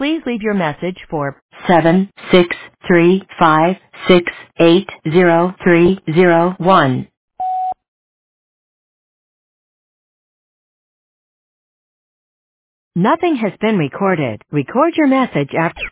Please leave your message for 76356800301. Nothing has been recorded. Record your message after